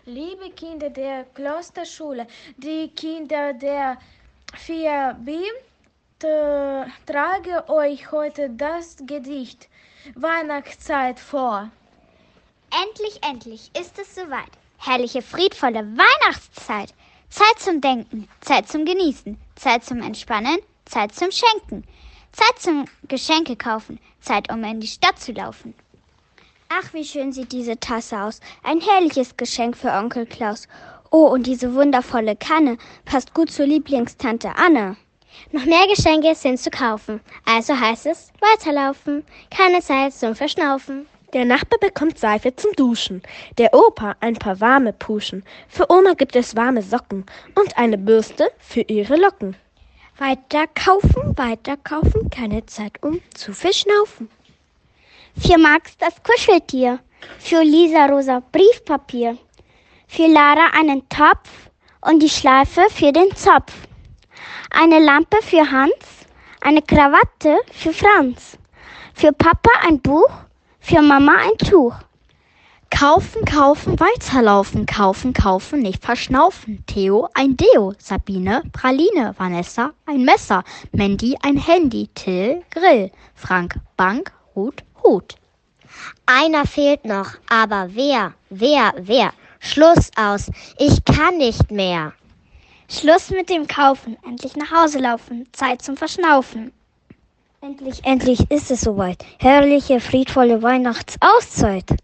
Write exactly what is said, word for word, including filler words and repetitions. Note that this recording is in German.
Liebe Kinder der Klosterschule, die Kinder der vier b, t- trage euch heute das Gedicht Weihnachtszeit vor. Endlich, endlich ist es soweit. Herrliche, friedvolle Weihnachtszeit. Zeit zum Denken, Zeit zum Genießen, Zeit zum Entspannen, Zeit zum Schenken, Zeit zum Geschenke kaufen, Zeit, um in die Stadt zu laufen. Ach, wie schön sieht diese Tasse aus. Ein herrliches Geschenk für Onkel Klaus. Oh, und diese wundervolle Kanne passt gut zur Lieblingstante Anne. Noch mehr Geschenke sind zu kaufen. Also heißt es, weiterlaufen. Keine Zeit zum Verschnaufen. Der Nachbar bekommt Seife zum Duschen, der Opa ein paar warme Puschen, für Oma gibt es warme Socken und eine Bürste für ihre Locken. Weiter kaufen, weiter kaufen, keine Zeit um zu verschnaufen. Für Max das Kuscheltier, für Lisa rosa Briefpapier, für Lara einen Topf und die Schleife für den Zopf, eine Lampe für Hans, eine Krawatte für Franz, für Papa ein Buch, für Mama ein Tuch. Kaufen, kaufen, weiterlaufen, kaufen, kaufen, nicht verschnaufen. Theo ein Deo, Sabine Praline, Vanessa ein Messer, Mandy ein Handy, Till Grill, Frank Bank, Hut, Hut. Einer fehlt noch, aber wer, wer, wer? Schluss aus, ich kann nicht mehr. Schluss mit dem Kaufen, endlich nach Hause laufen, Zeit zum Verschnaufen. Endlich, endlich ist es soweit. Herrliche, friedvolle Weihnachtsauszeit.